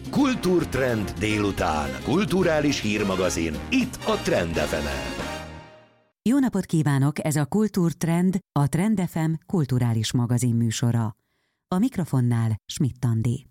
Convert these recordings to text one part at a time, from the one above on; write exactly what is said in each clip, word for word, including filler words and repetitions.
Kultúrtrend délután. Kulturális hírmagazin. Itt a Trend ef emen. Jó napot kívánok, ez a Kultúrtrend, a Trend ef em kulturális magazin műsora. A mikrofonnál Schmidt Andi.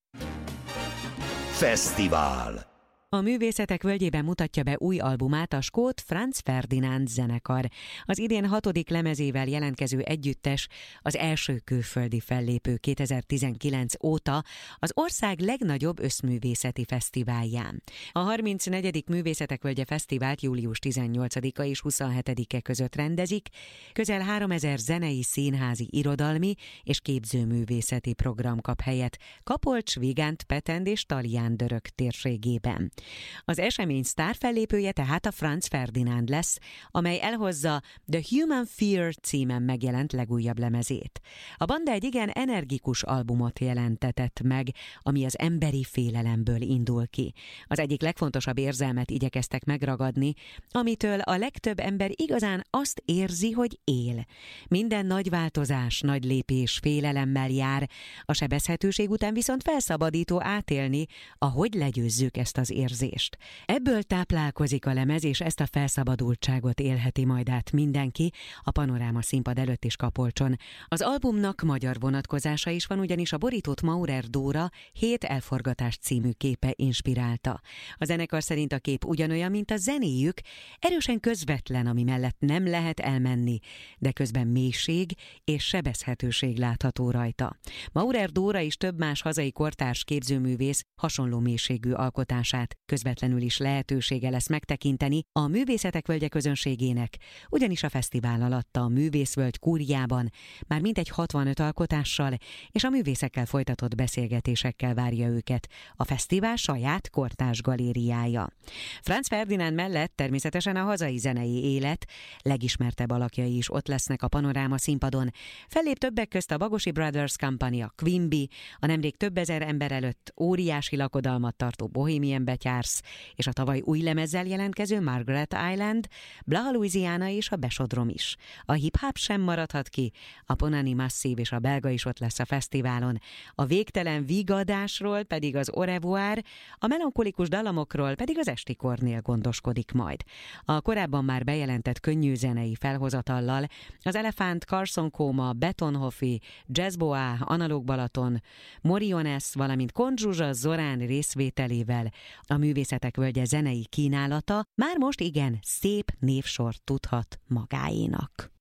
Fesztivál. A Művészetek Völgyében mutatja be új albumát a skót Franz Ferdinand zenekar. Az idén hatodik lemezével jelentkező együttes az első külföldi fellépő kétezer-tizenkilenc óta az ország legnagyobb összművészeti fesztiválján. A harmincnegyedik Művészetek Völgye Fesztivált július tizennyolcadika és huszonhetedike között rendezik, közel háromezer zenei, színházi, irodalmi és képzőművészeti program kap helyet Kapolcs, Vigánt, Petend és Tallián-Dörög térségében. Az esemény sztárfellépője tehát a Franz Ferdinand lesz, amely elhozza The Human Fear címen megjelent legújabb lemezét. A banda egy igen energikus albumot jelentetett meg, ami az emberi félelemből indul ki. Az egyik legfontosabb érzelmet igyekeztek megragadni, amitől a legtöbb ember igazán azt érzi, hogy él. Minden nagy változás, nagy lépés félelemmel jár, a sebezhetőség után viszont felszabadító átélni, ahogy legyőzzük ezt az érzést. Ebből táplálkozik a lemez, és ezt a felszabadultságot élheti majd át mindenki a Panoráma színpad előtt is Kapolcson. Az albumnak magyar vonatkozása is van, ugyanis a borítót Maurer Dóra Hét elforgatás című képe inspirálta. A zenekar szerint a kép ugyanolyan, mint a zenéjük, erősen közvetlen, ami mellett nem lehet elmenni, de közben mélység és sebezhetőség látható rajta. Maurer Dóra és több más hazai kortárs képzőművész hasonló mélységű alkotását közvetlenül is lehetősége lesz megtekinteni a Művészetek Völgye közönségének, ugyanis a fesztivál alatt a Művészvölgy kúriában már mintegy hatvanöt alkotással és a művészekkel folytatott beszélgetésekkel várja őket a fesztivál saját kortárs galériája. Franz Ferdinand mellett természetesen a hazai zenei élet legismertebb alakjai is ott lesznek a Panoráma színpadon. Fellép többek közt a Bagosi Brothers Company, a Queen Bee, a nemrég több ezer ember előtt óriási lakodalmat tartó Bohemian Betyársz és a tavaly új lemezzel jelentkező Margaret Island, Blaha Louisiana és a Besodrom is. A hip-hop sem maradhat ki, a Ponani Massive és a belga is ott lesz a fesztiválon. A végtelen vígadásról pedig az Au revoir, a melankolikus dallamokról pedig az Esti Kornél gondoskodik majd. A korábban már bejelentett könnyű zenei felhozatallal az Elefánt, Carson Coma, Betonhoffi, Jazzboa, Analóg Balaton, Moriones, valamint Kondzsuzsa Zorán részvételével a Művészetek Völgye zenei kínálata már most igen szép névsort tudhat magáénak.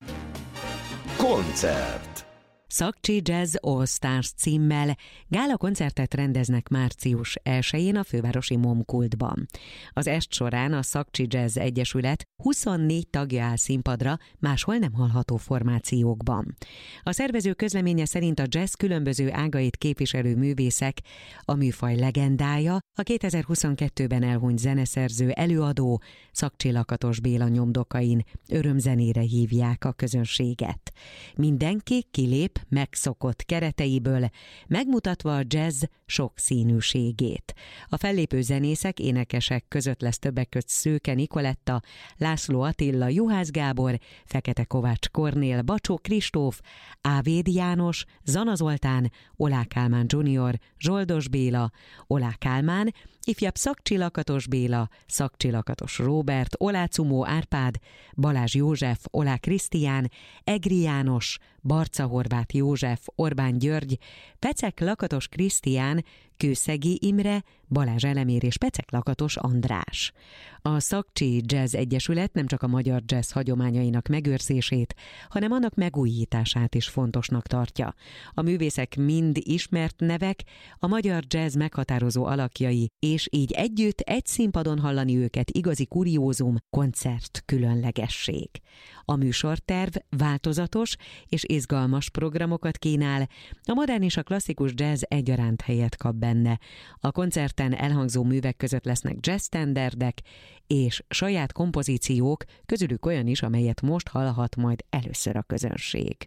Koncert. Szakcsi Jazz All Stars címmel gála koncertet rendeznek március elsején a fővárosi Momkultban. Az est során a Szakcsi Jazz Egyesület huszonnégy tagja áll színpadra, máshol nem hallható formációkban. A szervező közleménye szerint a jazz különböző ágait képviselő művészek a műfaj legendája, a kétezer-huszonkettőben elhunyt zeneszerző, előadó Szakcsi Lakatos Béla nyomdokain örömzenére hívják a közönséget. Mindenki kilép megszokott kereteiből, megmutatva a jazz sokszínűségét. A fellépő zenészek, énekesek között lesz többek között Szőke Nikoletta, László Attila, Juhász Gábor, Fekete Kovács Kornél, Bacsó Kristóf, Ávéd János, Zana Zoltán, Olá Kálmán junior, Zsoldos Béla, Olá Kálmán, ifjabb Szakcsi Lakatos Béla, Szakcsi Lakatos Róbert, Olá Cumó Árpád, Balázs József, Olá Krisztián, Egri János, Barca Horváth József, Orbán György, Pecek Lakatos Krisztián, Kőszegi Imre, Balázs Elemér és Pecek Lakatos András. A Szakcsi Jazz Egyesület nem csak a magyar jazz hagyományainak megőrzését, hanem annak megújítását is fontosnak tartja. A művészek mind ismert nevek, a magyar jazz meghatározó alakjai, és így együtt egy színpadon hallani őket igazi kuriózum, koncert, különlegesség. A műsorterv változatos és izgalmas programokat kínál, a modern és a klasszikus jazz egyaránt helyet kap benne. A koncerten elhangzó művek között lesznek jazz standardek és saját kompozíciók, közülük olyan is, amelyet most hallhat majd először a közönség.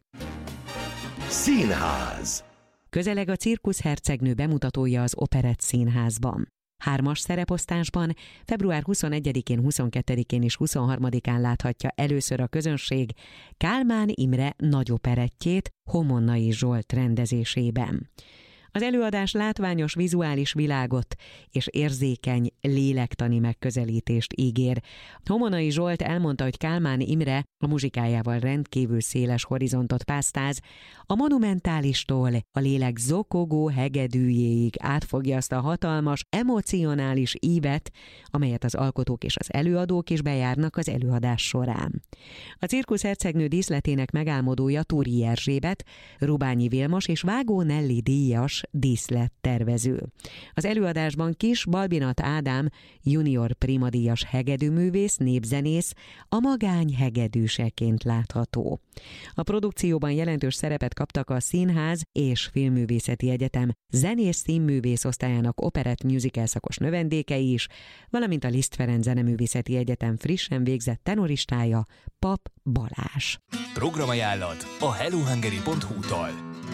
Színház. Közeleg a Cirkusz hercegnő bemutatója az Operett Színházban. Hármas szereposztásban február huszonegyedikén, huszonkettedikén és huszonharmadikán láthatja először a közönség Kálmán Imre nagyoperettjét Homonnai Zsolt rendezésében. Az előadás látványos vizuális világot és érzékeny lélektani megközelítést ígér. Homonai Zsolt elmondta, hogy Kálmán Imre a muzsikájával rendkívül széles horizontot pásztáz, a monumentálistól a lélek zokogó hegedűjéig átfogja azt a hatalmas, emocionális ívet, amelyet az alkotók és az előadók is bejárnak az előadás során. A cirkusz hercegnő díszletének megálmodója Túri Erzsébet, Rubányi Vilmos és Vágó Nelli díjas díszlettervező. Az előadásban Kis Balbinat Ádám, junior primadíjas hegedűművész, népzenész, a magány hegedűseként látható. A produkcióban jelentős szerepet kaptak a Színház és Filmművészeti Egyetem zenész színművész osztályának operett musical szakos növendékei is, valamint a Liszt Ferenc Zeneművészeti Egyetem frissen végzett tenoristája, Pap Balázs. Programajánlat a hellohungary pont hu-tól.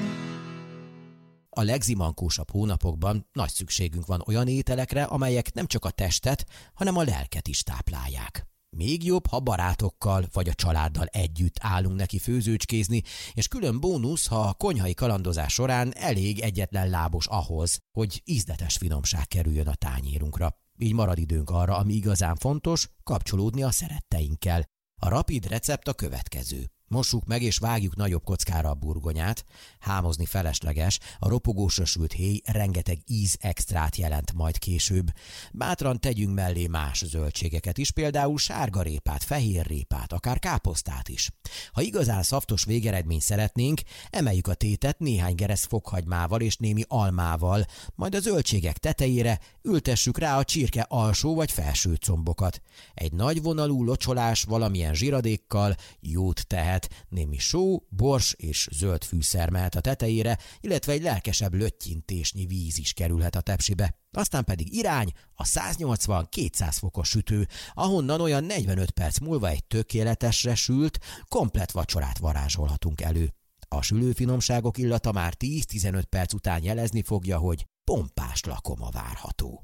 A legzimankósabb hónapokban nagy szükségünk van olyan ételekre, amelyek nem csak a testet, hanem a lelket is táplálják. Még jobb, ha barátokkal vagy a családdal együtt állunk neki főzőcskézni, és külön bónusz, ha a konyhai kalandozás során elég egyetlen lábos ahhoz, hogy ízletes finomság kerüljön a tányérunkra. Így marad időnk arra, ami igazán fontos, kapcsolódni a szeretteinkkel. A rapid recept a következő. Mossuk meg és vágjuk nagyobb kockára a burgonyát, hámozni felesleges, a ropogósra sült héj rengeteg íz extrát jelent majd később. Bátran tegyünk mellé más zöldségeket is, például sárgarépát, fehérrépát, akár káposztát is. Ha igazán szaftos végeredményt szeretnénk, emeljük a tétet néhány geresz fokhagymával és némi almával, majd a zöldségek tetejére ültessük rá a csirke alsó vagy felső combokat. Egy nagy vonalú locsolás valamilyen zsiradékkal jót tehet. Némi só, bors és zöld fűszer mehet a tetejére, illetve egy lelkesebb löttyintésnyi víz is kerülhet a tepsibe. Aztán pedig irány a száznyolcvan-kétszáz fokos sütő, ahonnan olyan negyvenöt perc múlva egy tökéletesre sült, komplett vacsorát varázsolhatunk elő. A sülőfinomságok illata már tíz-tizenöt perc után jelezni fogja, hogy pompás lakoma várható.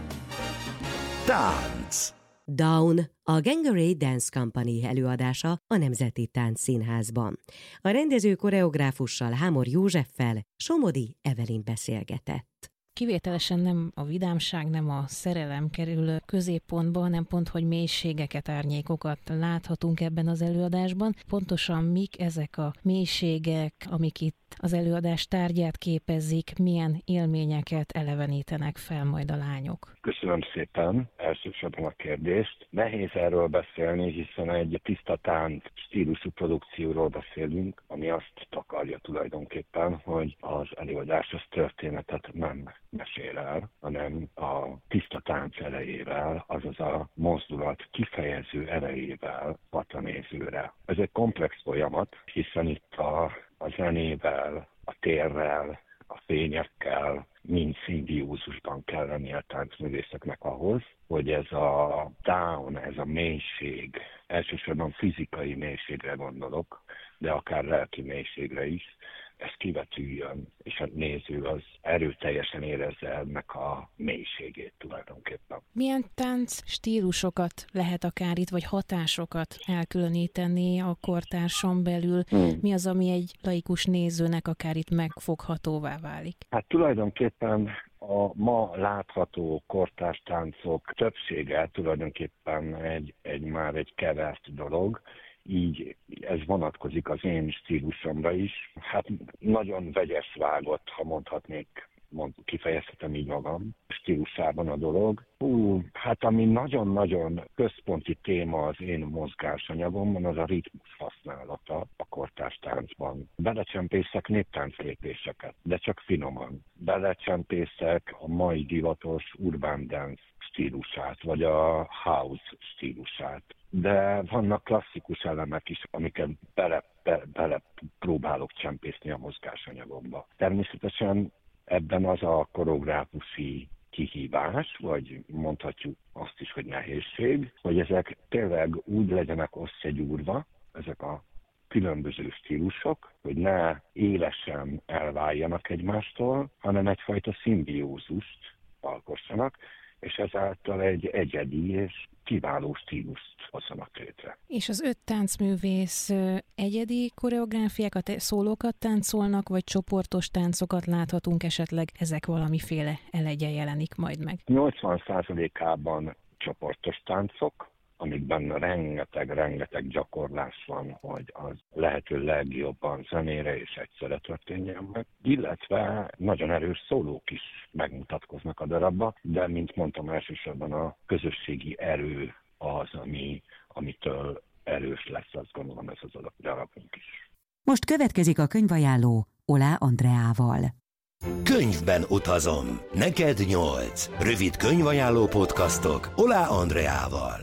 Tánc. Down, a Gangarey Dance Company előadása a Nemzeti Táncszínházban. A rendező koreográfussal, Hámor Józseffel Somodi Evelyn beszélgetett. Kivételesen nem a vidámság, nem a szerelem kerül középpontba, hanem pont, hogy mélységeket, árnyékokat láthatunk ebben az előadásban. Pontosan mik ezek a mélységek, amik itt az előadás tárgyát képezik, milyen élményeket elevenítenek fel majd a lányok? Köszönöm szépen elsősorban a kérdést. Nehéz erről beszélni, hiszen egy tiszta tánc stílusú produkcióról beszélünk, ami azt takarja tulajdonképpen, hogy az előadás az történetet nem mesél el, hanem a tiszta tánc erejével, azaz a mozdulat kifejező erejével hat a nézőre. Ez egy komplex folyamat, hiszen itt a, a zenével, a térrel, a fényekkel mind szimbiózusban kell lenni a táncművészeknek ahhoz, hogy ez a down, ez a mélység, elsősorban fizikai mélységre gondolok, de akár lelki mélységre is, ez kivetüljön, és a néző az erőteljesen érezze ennek a mélységét tulajdonképpen. Milyen tánc stílusokat lehet akár itt, vagy hatásokat elkülöníteni a kortárson belül? Hmm. Mi az, ami egy laikus nézőnek akár itt megfoghatóvá válik? Hát tulajdonképpen a ma látható kortárs táncok többsége tulajdonképpen egy, egy már egy kevert dolog, így ez vonatkozik az én stílusomra is. Hát nagyon vegyes vágott, ha mondhatnék, mond, kifejezhetem így magam, stílusában a dolog. Hú, hát ami nagyon-nagyon központi téma az én mozgásanyagomban, az a ritmus használata a kortárs táncban. Belecsempészek néptánclépéseket, de csak finoman. Belecsempészek a mai divatos urban dance stílusát, vagy a house stílusát. De vannak klasszikus elemek is, amiket bele, be, bele próbálok csempészni a mozgásanyagomba. Természetesen ebben az a koreográfusi kihívás, vagy mondhatjuk azt is, hogy nehézség, hogy ezek tényleg úgy legyenek összegyúrva, ezek a különböző stílusok, hogy ne élesen elváljanak egymástól, hanem egyfajta szimbiózust alkossanak, és ezáltal egy egyedi és kiváló stílust hozzanak létre. És az öt táncművész egyedi koreográfiákat, szólókat táncolnak, vagy csoportos táncokat láthatunk esetleg, ezek valamiféle elegye jelenik majd meg? nyolcvan százalékában csoportos táncok, amikben rengeteg-rengeteg gyakorlás van, hogy az lehető legjobban zenére és egyszerre történjen meg, illetve nagyon erős szólók is megmutatkoznak a darabba, de mint mondtam, elsősorban a közösségi erő az, ami, amitől erős lesz, azt gondolom, ez az darabunk is. Most következik a könyvajánló Olá Andreával. Könyvben utazom. Neked nyolc. Rövid könyvajánló podcastok Olá Andreával.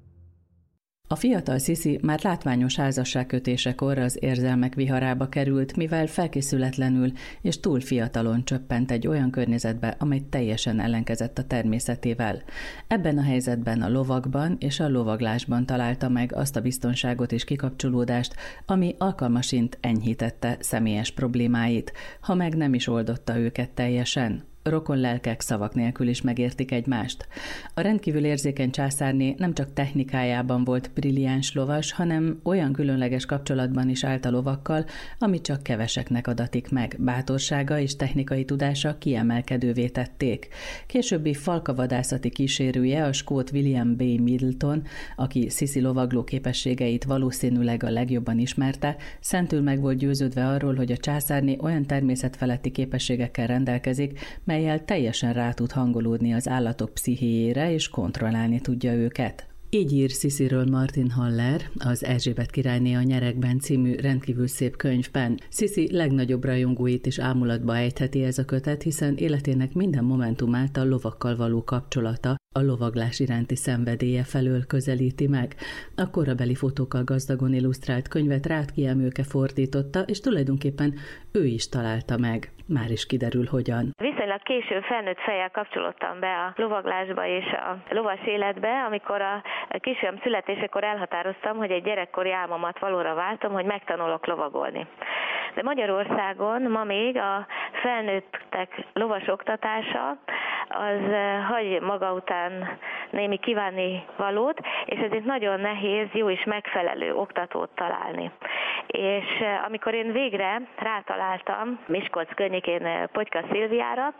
A fiatal Sisi már látványos házasságkötésekor az érzelmek viharába került, mivel felkészületlenül és túl fiatalon csöppent egy olyan környezetbe, amely teljesen ellenkezett a természetével. Ebben a helyzetben a lovakban és a lovaglásban találta meg azt a biztonságot és kikapcsolódást, ami alkalmasint enyhítette személyes problémáit, ha meg nem is oldotta őket teljesen. Rokon lelkek szavak nélkül is megértik egymást. A rendkívül érzékeny császárné nem csak technikájában volt brilliáns lovas, hanem olyan különleges kapcsolatban is állt a lovakkal, ami csak keveseknek adatik meg. Bátorsága és technikai tudása kiemelkedővé tették. Későbbi falkavadászati kísérője, a skót William B. Middleton, aki Sisi lovagló képességeit valószínűleg a legjobban ismerte, szentül meg volt győződve arról, hogy a császárné olyan természetfeletti képességekkel rendelkezik, melyel teljesen rá tud hangolódni az állatok pszichéjére és kontrollálni tudja őket. Így ír Sisiről Martin Haller, az Erzsébet királyné a Nyerekben című rendkívül szép könyvben. Sisi legnagyobb rajongóit is ámulatba ejtheti ez a kötet, hiszen életének minden momentumát a lovakkal való kapcsolata, a lovaglás iránti szenvedélye felől közelíti meg. A korabeli fotókkal gazdagon illusztrált könyvet Rátki Emőke fordította, és tulajdonképpen ő is találta meg. Már is kiderül, hogyan. Viszonylag későn felnőtt fejjel kapcsolódtam be a lovaglásba és a lovas életbe, amikor a kisfiam születésekor elhatároztam, hogy egy gyerekkori álmomat valóra váltom, hogy megtanulok lovagolni. De Magyarországon ma még a felnőttek lovas oktatása az hagy maga után némi kívánni valót, és ezért nagyon nehéz jó és megfelelő oktatót találni. És amikor én végre rátaláltam Miskolc környékén Potyka Szilviára,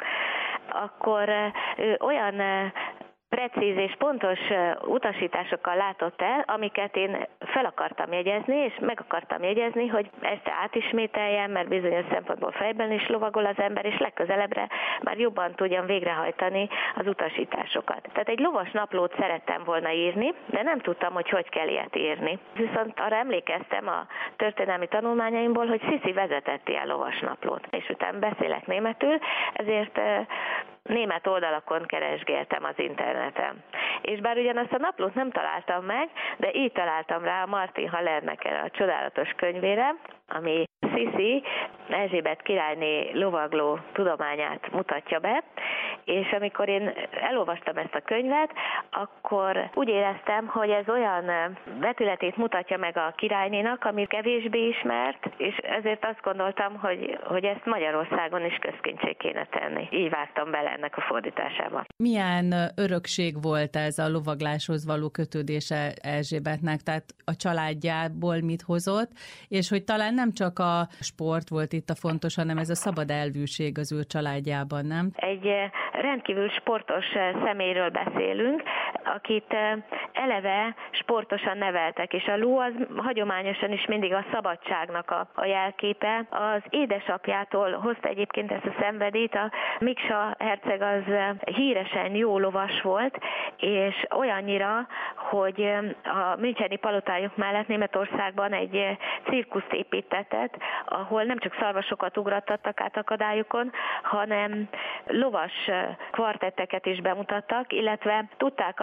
akkor ő olyan precíz és pontos utasításokkal látott el, amiket én fel akartam jegyezni, és meg akartam jegyezni, hogy ezt átismételjem, mert bizonyos szempontból fejben is lovagol az ember, és legközelebbre már jobban tudjam végrehajtani az utasításokat. Tehát egy lovas naplót szerettem volna írni, de nem tudtam, hogy hogy kell ilyet írni. Viszont arra emlékeztem a történelmi tanulmányaimból, hogy Sisi vezetett ilyen lovas naplót, és utána beszélek németül, ezért német oldalakon keresgéltem az interneten. És bár ugyanazt a naplót nem találtam meg, de így találtam rá a Martin Hallernek a csodálatos könyvére, ami Sisi Erzsébet királyné lovagló tudományát mutatja be, és amikor én elolvastam ezt a könyvet, akkor úgy éreztem, hogy ez olyan vetületét mutatja meg a királynénak, ami kevésbé ismert, és ezért azt gondoltam, hogy, hogy ezt Magyarországon is közkincsé kéne tenni. Így vágtam bele ennek a fordításába. Milyen örökség volt ez a lovagláshoz való kötődése Erzsébetnek, tehát a családjából mit hozott, és hogy talán nem csak a sport volt itt a fontos, hanem ez a szabad elvűség az ő családjában, nem? Egy rendkívül sportos személyről beszélünk, akit eleve sportosan neveltek, és a ló az hagyományosan is mindig a szabadságnak a, a jelképe. Az édesapjától hozta egyébként ezt a szenvedélyt, a Miksa herceg az híresen jó lovas volt, és olyannyira, hogy a müncheni palotájuk mellett Németországban egy cirkuszt építetett, ahol nem csak szarvasokat ugrattattak át akadályokon, hanem lovas kvartetteket is bemutattak, illetve tudták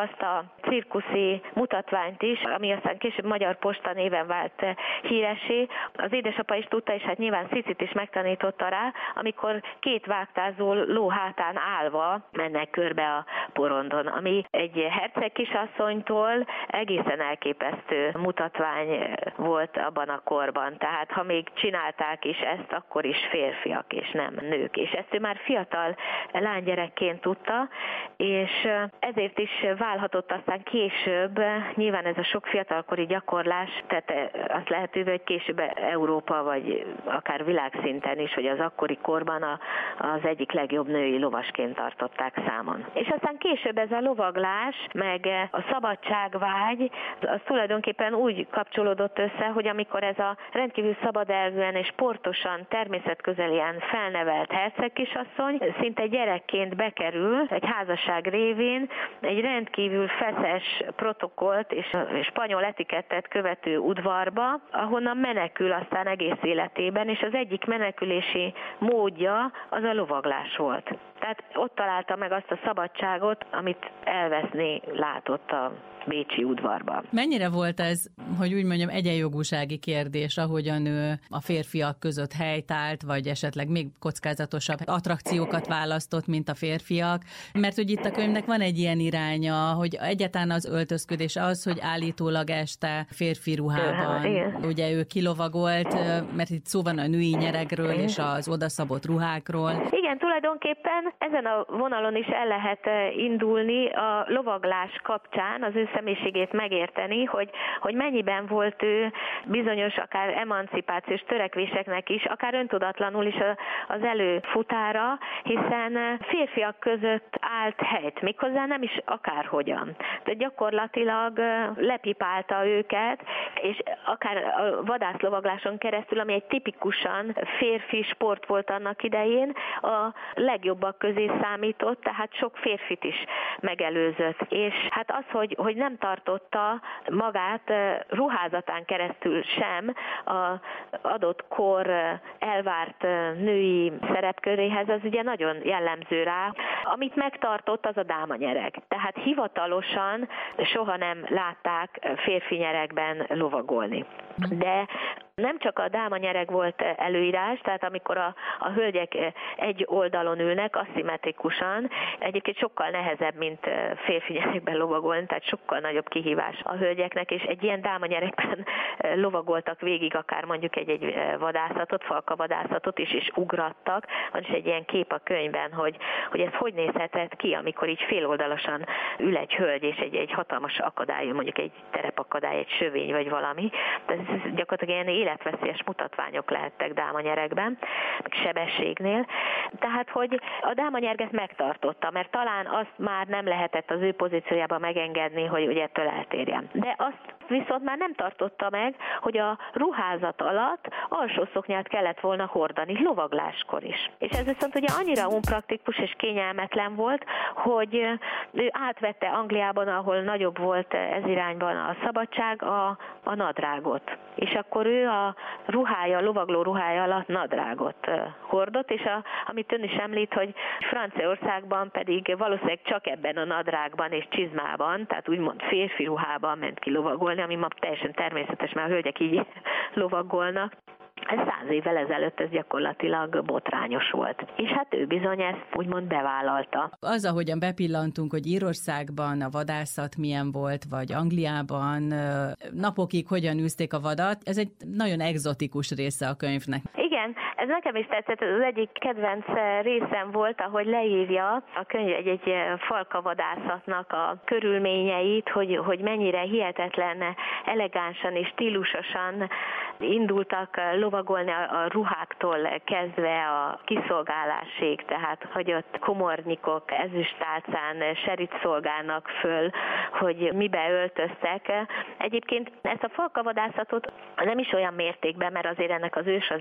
azt a cirkuszi mutatványt is, ami aztán később Magyar Posta néven vált híressé. Az édesapa is tudta, és hát nyilván Cicit is megtanította rá, amikor két vágtázó ló hátán állva mennek körbe a porondon, ami egy herceg kisasszonytól egészen elképesztő mutatvány volt abban a korban. Tehát ha még csinálták is ezt, akkor is férfiak és nem nők. És ezt ő már fiatal lánygyerekként tudta, és ezért is válhatott aztán később, nyilván ez a sok fiatalkori gyakorlás, tehát azt lehetővé, hogy később Európa, vagy akár világszinten is, vagy az akkori korban a, az egyik legjobb női lovasként tartották számon. És aztán később ez a lovaglás, meg a szabadságvágy, az tulajdonképpen úgy kapcsolódott össze, hogy amikor ez a rendkívül szabadelvűen és sportosan, természetközelien felnevelt hercegkisasszony szinte gyerekként bekerül egy házasság révén egy rendkívül feszes protokollt és spanyol etikettet követő udvarba, ahonnan menekül aztán egész életében, és az egyik menekülési módja az a lovaglás volt. Tehát ott találta meg azt a szabadságot, amit elveszni látott a bécsi udvarban. Mennyire volt ez, hogy úgy mondjam, egyenjogúsági kérdés, ahogyan ő a férfiak között helytált, vagy esetleg még kockázatosabb attrakciókat választott, mint a férfiak? Mert hogy itt a könyvnek van egy ilyen iránya, hogy egyáltalán az öltözködés az, hogy állítólag este férfi ruhában. Igen. Ugye ő kilovagolt, mert itt szó van a női nyeregről igen. és az odaszabott ruhákról. Igen, tulajdonképpen ezen a vonalon is el lehet indulni a lovaglás kapcsán, az ő személyiségét megérteni, hogy, hogy mennyiben volt ő bizonyos akár emancipációs törekvéseknek is, akár öntudatlanul is az előfutára, hiszen férfiak között állt helyt, méghozzá nem is akárhogyan. De gyakorlatilag lepipálta őket, és akár a vadászlovagláson keresztül, ami egy tipikusan férfi sport volt annak idején, a legjobbak közé számított, tehát sok férfit is megelőzött. És hát az, hogy, hogy nem tartotta magát ruházatán keresztül sem az adott kor elvárt női szerepköréhez, az ugye nagyon jellemző rá. Amit megtartott, az a dámanyereg. Tehát hivatalosan soha nem látták férfi nyeregben lovagolni. De nem csak a dámanyereg volt előírás, tehát amikor a, a hölgyek egy oldalon ülnek, aszimmetrikusan, egyébként sokkal nehezebb, mint férfi nyeregben lovagolni, tehát sokkal nagyobb kihívás a hölgyeknek, és egy ilyen dámanyeregben lovagoltak végig akár mondjuk egy-egy vadászatot, falkavadászatot is, és ugrattak. Van is egy ilyen kép a könyvben, hogy, hogy ez hogy nézhetett ki, amikor így féloldalasan ül egy hölgy, és egy, egy hatalmas akadály, mondjuk egy terepakadály, egy sövény vagy valami. Ez gyakorlatilag ilyen életveszélyes mutatványok lehettek dámanyeregben, meg sebességnél. Tehát, hogy a dámanyerget megtartotta, mert talán azt már nem lehetett az ő pozíciójában megengedni, hogy ugye ettől eltérjen. De azt viszont már nem tartotta meg, hogy a ruházat alatt alsószoknyát kellett volna hordani, lovagláskor is. És ez viszont ugye annyira unpraktikus és kényelmetlen volt, hogy ő átvette Angliában, ahol nagyobb volt ez irányban a szabadság, a, a nadrágot. És akkor ő a ruhája, a lovagló ruhája alatt nadrágot hordott, és a, amit ön is említ, hogy Franciaországban pedig valószínűleg csak ebben a nadrágban és csizmában, tehát úgymond férfi ruhában ment ki lovagolni, ami ma teljesen természetes, mert a hölgyek így lovagolnak. Ez száz évvel ezelőtt ez gyakorlatilag botrányos volt. És hát ő bizony ezt úgymond bevállalta. Az, ahogyan bepillantunk, hogy Írországban a vadászat milyen volt, vagy Angliában napokig hogyan űzték a vadat, ez egy nagyon egzotikus része a könyvnek. Igen, ez nekem is tetszett, ez az egyik kedvenc részem volt, ahogy leírja a könyv egy-egy falkavadászatnak a körülményeit, hogy, hogy mennyire hihetetlen, elegánsan és stílusosan indultak lovagolni a, a ruháktól kezdve a kiszolgálásig, tehát hogy ott komornyikok ezüstálcán serit szolgálnak föl, hogy mibe öltöztek. Egyébként ezt a falkavadászatot nem is olyan mértékben, mert azért ennek az őshazája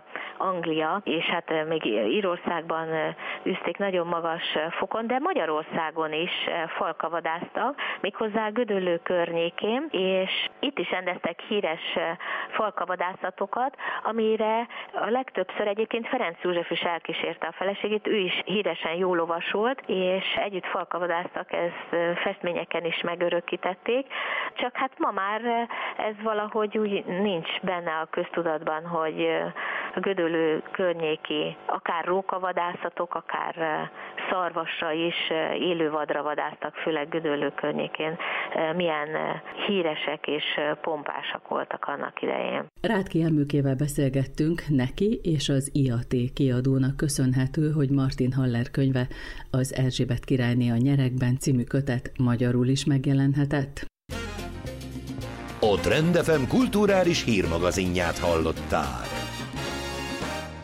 Anglia, és hát még Írországban űzték nagyon magas fokon, de Magyarországon is falkavadáztak, méghozzá Gödöllő környékén, és itt is rendeztek híres falkavadászatokat, amire a legtöbbször egyébként Ferenc József is elkísérte a feleségét, ő is híresen jó lovas volt, és együtt falkavadáztak, ezt festményeken is megörökítették, csak hát ma már ez valahogy úgy nincs benne a köztudatban, hogy a Gödöllő környéki akár rókavadászatok, akár szarvasra is, élővadra vadásztak, főleg Gödöllő környékén, milyen híresek és pompásak voltak annak idején. Rátki Emőkével beszélgettünk, neki és az i á té kiadónak köszönhető, hogy Martin Haller könyve, az Erzsébet királyné a nyeregben című kötet magyarul is megjelenhetett. A Trend ef em kulturális hírmagazinját hallották.